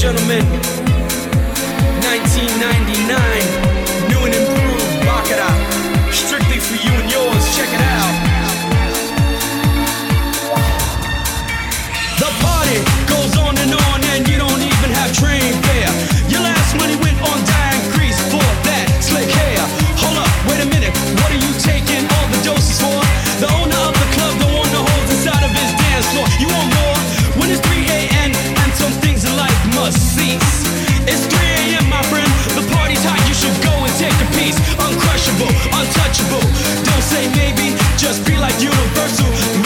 gentlemen, 1999, new and improved Baccarat, strictly for you and yours, check it out. The party goes on and you don't even have train fare. Your last money went on dyeing grease for that slick hair. Hold up, wait a minute, what are you taking all the doses for? The owner of the club don't want no holes inside of his dance floor. You want more? When it's 3 a.m. and some things in life must cease. It's 3 a.m. my friend, the party's hot, you should go and take a piece. Uncrushable, untouchable, don't say maybe, just be like Universal.